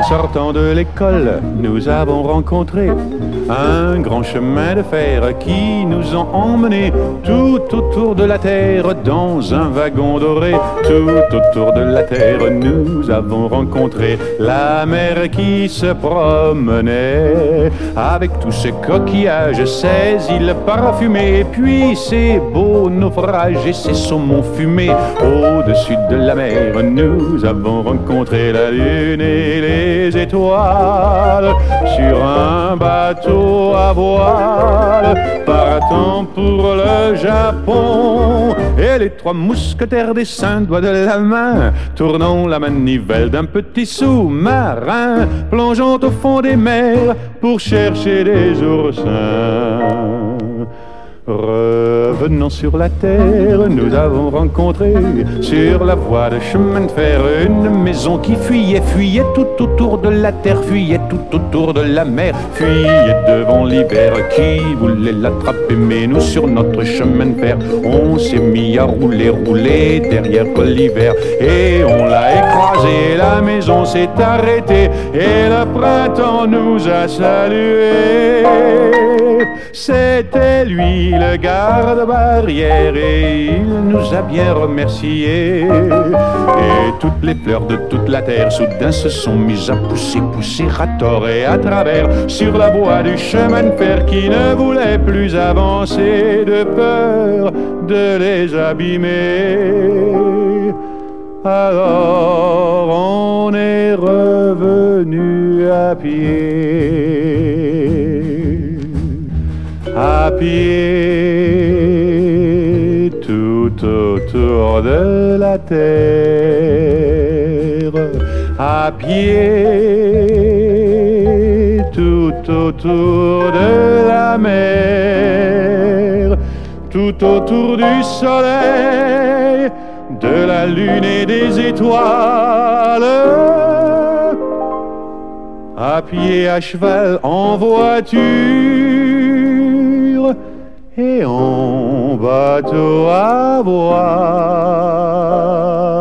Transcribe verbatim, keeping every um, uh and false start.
Sortant de l'école, nous avons rencontré un grand chemin de fer qui nous a emmenés tout autour de la terre dans un wagon doré. Tout autour de la terre, nous avons rencontré la mer qui se promenait avec tous ses coquillages, ses îles parfumées, puis ses beaux naufrages et ses saumons fumés. Au-dessus de la mer, nous avons rencontré la lune et les étoiles sur un bateau à voile partant pour le Japon. Et les trois mousquetaires des cinq doigts de la main tournant la manivelle d'un petit sous-marin plongeant au fond des mers pour chercher des oursins. Revenant sur la terre, nous avons rencontré sur la voie de chemin de fer une maison qui fuyait, fuyait tout autour de la terre, fuyait tout autour de la mer, fuyait devant l'hiver qui voulait l'attraper. Mais nous, sur notre chemin de fer, on s'est mis à rouler, rouler derrière l'hiver et on l'a écrasé. La maison s'est arrêtée et le printemps nous a salués. C'était lui le garde-barrière et il nous a bien remerciés. Et toutes les fleurs de toute la terre soudain se sont mises à pousser, pousser à tort et à travers sur la voie du chemin de fer qui ne voulait plus avancer de peur de les abîmer. Alors on est revenu à pied. À pied tout autour de la terre, à pied tout autour de la mer, tout autour du soleil, de la lune et des étoiles. À pied, à cheval, en voiture et en bateau à voile.